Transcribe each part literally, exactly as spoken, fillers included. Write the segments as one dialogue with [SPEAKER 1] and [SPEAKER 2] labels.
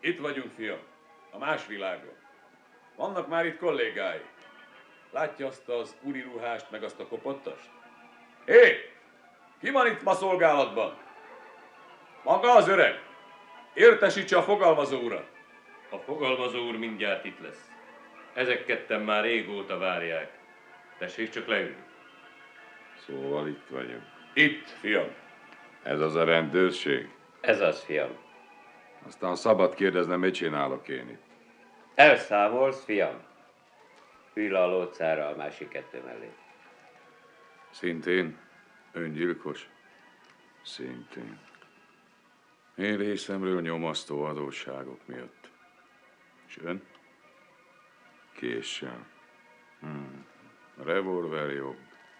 [SPEAKER 1] Itt vagyunk, fiam. A más világon. Vannak már itt kollégái. Látja azt az úri ruhást, meg azt a kopottast? Hé! Ki van itt ma szolgálatban? Maga az öreg. Értesítse a fogalmazó urat.
[SPEAKER 2] A fogalmazó úr mindjárt itt lesz. Ezek ketten már régóta várják. Tessék csak leülni.
[SPEAKER 3] Szóval itt vagyok.
[SPEAKER 1] Itt, fiam.
[SPEAKER 3] Ez az a rendőrség?
[SPEAKER 4] Ez az, fiam.
[SPEAKER 3] Aztán szabad kérdeznem, mit csinálok én itt?
[SPEAKER 4] Elszámolsz, fiam? Ül a lócára a másik kettő mellé.
[SPEAKER 3] Szintén öngyilkos? Szintén. Én részemről nyomasztó adósságok miatt. És ön? Késsel. Hmm. Revolver jobb.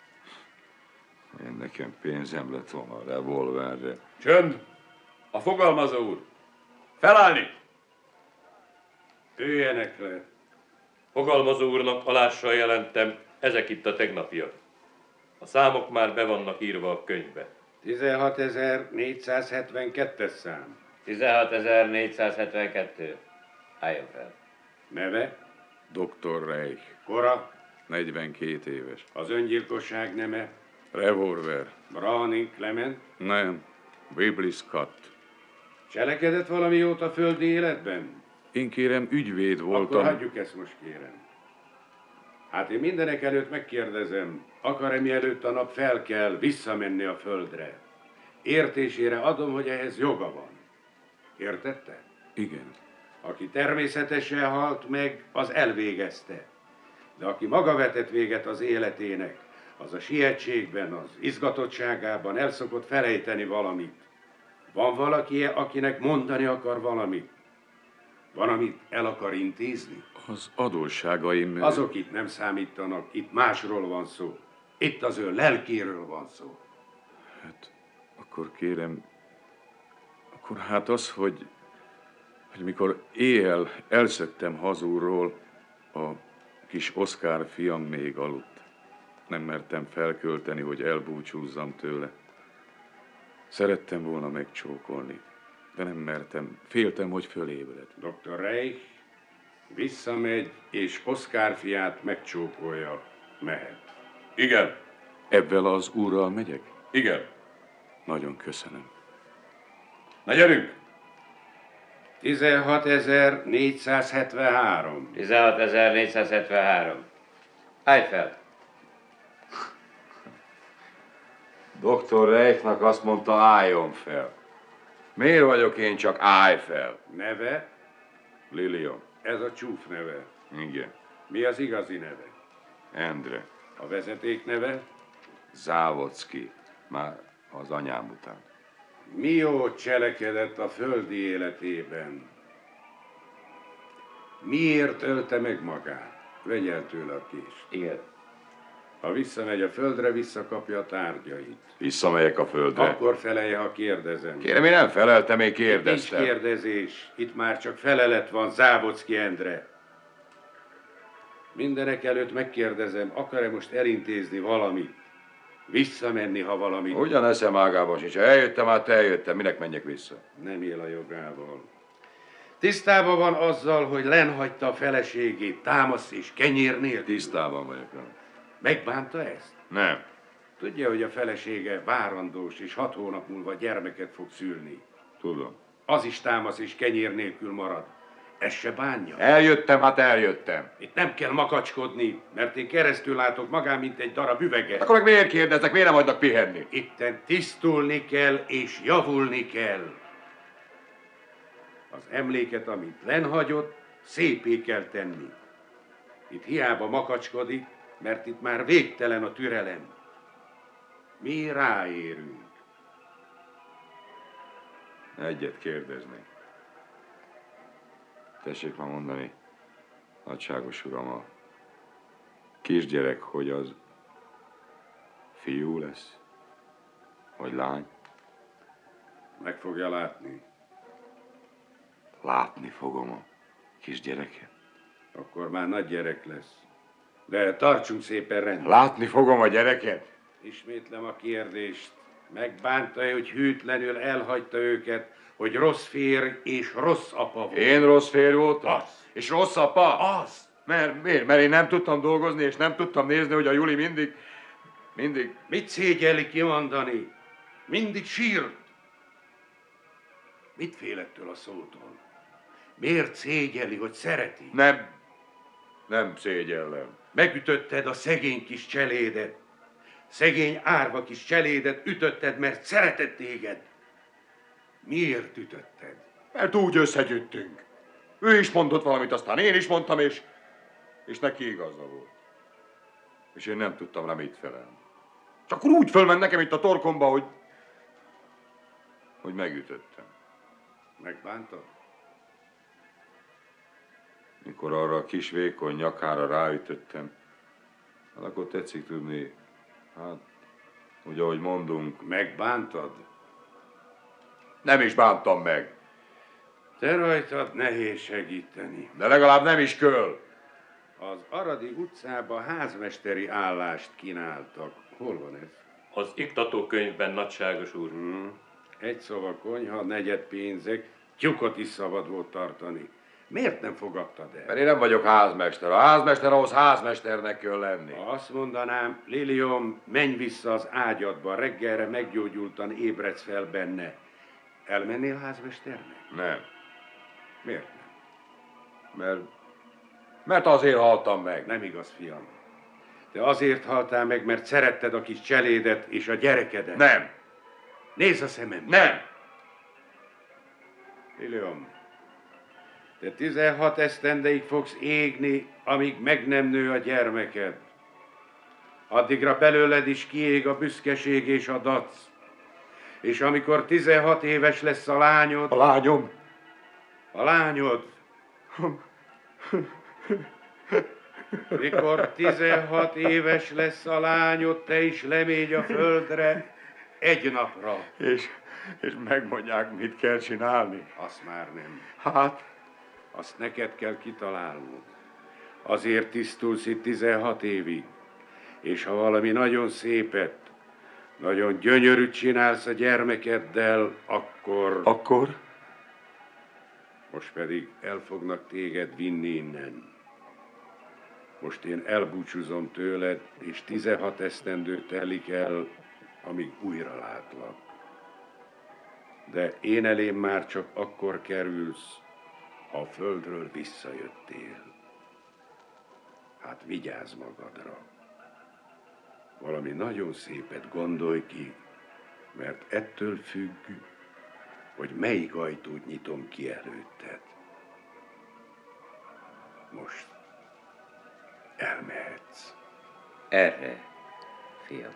[SPEAKER 3] Én nekem pénzem lett volna a revolverre.
[SPEAKER 1] Csönd! A fogalmazó úr! Felállni!
[SPEAKER 5] Üljenek le.
[SPEAKER 2] Fogalmazó úrnak alással jelentem, ezek itt a tegnapiak. A számok már be vannak írva a könyvbe.
[SPEAKER 5] tizenhatezer-négyszázhetvenkettes szám.
[SPEAKER 4] tizenhatezer-négyszázhetvenkettő. Álljon fel.
[SPEAKER 5] Neve?
[SPEAKER 3] doktor Reich.
[SPEAKER 5] Kora?
[SPEAKER 3] negyvenkét éves.
[SPEAKER 5] Az öngyilkosság neme?
[SPEAKER 3] Revolver.
[SPEAKER 5] Browning Clement?
[SPEAKER 3] Nem. Biblis Cut.
[SPEAKER 5] Cselekedett valami jót a földi életben?
[SPEAKER 3] Én kérem, ügyvéd voltam.
[SPEAKER 5] Akkor hagyjuk ezt most, kérem. Hát én mindenek előtt megkérdezem, akar-e mielőtt a nap fel kell visszamenni a földre? Értésére adom, hogy ehhez joga van. Értette?
[SPEAKER 3] Igen.
[SPEAKER 5] Aki természetesen halt meg, az elvégezte. De aki maga vetett véget az életének, az a sietségben, az izgatottságában el szokott felejteni valamit. Van valaki, akinek mondani akar valamit? Van, amit el akar intézni?
[SPEAKER 3] Az adósságaim...
[SPEAKER 5] Azok itt nem számítanak, itt másról van szó. Itt az ő lelkéről van szó.
[SPEAKER 3] Hát, akkor kérem, akkor hát az, hogy, hogy mikor éjjel elszöktem hazulról, a kis Oszkár fiam még aludt. Nem mertem felkölteni, hogy elbúcsúzzam tőle. Szerettem volna megcsókolni, de nem mertem. Féltem, hogy fölébred.
[SPEAKER 5] doktor Reich visszamegy, és Oszkár fiát megcsókolja. Mehet.
[SPEAKER 1] Igen.
[SPEAKER 3] Ebben az úrral megyek?
[SPEAKER 1] Igen.
[SPEAKER 3] Nagyon köszönöm.
[SPEAKER 1] Na gyerünk!
[SPEAKER 5] tizenhatezer-négyszázhetvenhárom.
[SPEAKER 4] tizenhatezer-négyszázhetvenhárom. Állj fel!
[SPEAKER 3] doktor Reichnak azt mondta, álljon fel. Miért vagyok én csak állj fel?
[SPEAKER 5] Neve?
[SPEAKER 3] Lilion.
[SPEAKER 5] Ez a csúf neve.
[SPEAKER 3] Igen.
[SPEAKER 5] Mi az igazi neve?
[SPEAKER 3] Endre.
[SPEAKER 5] A vezeték neve?
[SPEAKER 3] Závodszki. Már az anyám után.
[SPEAKER 5] Mi jót cselekedett a földi életében? Miért ölte meg magát? Vegye el tőle a kést.
[SPEAKER 4] Igen.
[SPEAKER 5] Ha visszamegy a földre, visszakapja a tárgyait.
[SPEAKER 3] Visszamegyek a földre.
[SPEAKER 5] Akkor felelje, ha kérdezem.
[SPEAKER 3] Kérem, én nem feleltem, én
[SPEAKER 5] Nincs
[SPEAKER 3] kérdeztem.
[SPEAKER 5] kérdezés. Itt már csak felelet van, Závodszki Endre. Mindenek előtt megkérdezem, akar-e most elintézni valamit? Visszamenni, ha valamit?
[SPEAKER 3] Ugyan eszem ágában sincs. Eljöttem, hát eljöttem. Minek menjek vissza?
[SPEAKER 5] Nem él a jogával. Tisztában van azzal, hogy lenhagyta a feleségét támasz és kenyér nélkül?
[SPEAKER 3] Tisztában vagyok.
[SPEAKER 5] Megbánta ezt?
[SPEAKER 3] Nem.
[SPEAKER 5] Tudja, hogy a felesége várandós és hat hónap múlva gyermeket fog szülni.
[SPEAKER 3] Tudom.
[SPEAKER 5] Az is támasz és kenyér nélkül marad. Ez se bánja?
[SPEAKER 3] Eljöttem, hát eljöttem.
[SPEAKER 5] Itt nem kell makacskodni, mert én keresztül látok magán, mint egy darab üveget.
[SPEAKER 3] Akkor meg miért kérdeznek, miért nem hagynak pihenni?
[SPEAKER 5] Itten tisztulni kell és javulni kell. Az emléket, amit lenhagyott, szépé kell tenni. Itt hiába makacskodik, mert itt már végtelen a türelem. Mi ráérünk.
[SPEAKER 3] Egyet kérdeznék. Tessék már mondani, nagyságos uram, a kisgyerek, hogy az fiú lesz? Vagy lány?
[SPEAKER 5] Meg fogja látni.
[SPEAKER 3] Látni fogom a kisgyereket.
[SPEAKER 5] Akkor már nagy gyerek lesz. De tartsunk szépen rendben.
[SPEAKER 3] Látni fogom a gyereket?
[SPEAKER 5] Ismétlem a kérdést. Megbánta-e, hogy hűtlenül elhagyta őket, hogy rossz férj és rossz apa volt.
[SPEAKER 3] Én rossz férj voltam?
[SPEAKER 5] Az.
[SPEAKER 3] És rossz apa?
[SPEAKER 5] Az.
[SPEAKER 3] Mert, miért? Mert én nem tudtam dolgozni, és nem tudtam nézni, hogy a Juli mindig, mindig...
[SPEAKER 5] Mit szégyelli kimondani? Mindig sírt. Mit fél ettől a szótól? Miért szégyelli, hogy szereti?
[SPEAKER 3] Nem, nem szégyellem.
[SPEAKER 5] Megütötted a szegény kis cselédet. Szegény árva kis cselédet ütötted, mert szeretett téged. Miért ütötted?
[SPEAKER 3] Mert úgy összegyűjtünk. Ő is mondott valamit, aztán én is mondtam, és, és neki igaza volt. És én nem tudtam rá mit felelni. És akkor úgy fölment nekem itt a torkomba, hogy, hogy megütöttem.
[SPEAKER 5] Megbántad?
[SPEAKER 3] Mikor arra a kis vékony nyakára ráütöttem, hát akkor tetszik tudni, hát, úgy ahogy mondunk,
[SPEAKER 5] Megbántad?
[SPEAKER 3] nem is bántam meg,
[SPEAKER 5] Te rajtad nehéz segíteni.
[SPEAKER 3] de legalább nem is köl.
[SPEAKER 5] Az Aradi utcában házmesteri állást kínáltak. Hol van ez?
[SPEAKER 2] Az iktatókönyvben, nagyságos úr.
[SPEAKER 5] Hmm. Egy szóval konyha, negyed pénzek, tyukot is szabad volt tartani. Miért nem fogadtad el?
[SPEAKER 3] Mert én nem vagyok házmester. A házmester ahhoz házmesternek kell lenni.
[SPEAKER 5] Ha azt mondanám, Liliom, menj vissza az ágyadba, reggelre meggyógyultan ébredsz fel benne. Elmennél házmesternek?
[SPEAKER 3] Nem.
[SPEAKER 5] Miért nem?
[SPEAKER 3] Mert, mert azért haltam meg.
[SPEAKER 5] Nem igaz, fiam. Te azért haltál meg, mert szeretted a kis cselédet és a gyerekedet.
[SPEAKER 3] Nem.
[SPEAKER 5] Nézz a szemembe.
[SPEAKER 3] Nem.
[SPEAKER 5] Liliom, te tizenhat esztendeig fogsz égni, amíg meg nem nő a gyermeked. Addigra belőled is kiég a büszkeség és a dac. És amikor tizenhat éves lesz a lányod...
[SPEAKER 3] A lányom.
[SPEAKER 5] A lányod... Mikor tizenhat éves lesz a lányod, te is lemégy a földre egy napra.
[SPEAKER 3] És, és megmondják, mit kell csinálni.
[SPEAKER 5] Azt már nem.
[SPEAKER 3] Hát,
[SPEAKER 5] Azt neked kell kitalálnod. Azért tisztulsz itt tizenhat évig. És ha valami nagyon szépet, nagyon gyönyörűt csinálsz a gyermekeddel, akkor...
[SPEAKER 3] akkor?
[SPEAKER 5] Most pedig el fognak téged vinni innen. Most én elbúcsúzom tőled, és tizenhat esztendő telik el, amíg újra látlak. De én elém már csak akkor kerülsz, ha a földről visszajöttél. Hát vigyázz magadra. Valami nagyon szépet gondolj ki, mert ettől függ, hogy melyik ajtót nyitom ki előtted. Most elmehetsz.
[SPEAKER 4] Erre, fiam.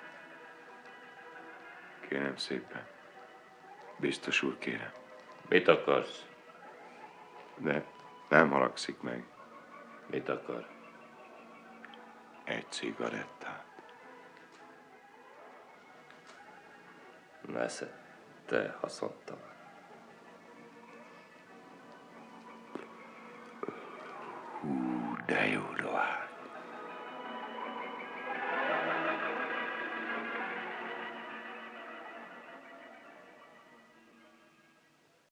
[SPEAKER 3] Kérem szépen. Biztos úr, kérem.
[SPEAKER 2] Mit akarsz?
[SPEAKER 3] De nem haragszik meg.
[SPEAKER 2] Mit akar?
[SPEAKER 3] Egy cigarettát.
[SPEAKER 2] Nesze, te haszontalan.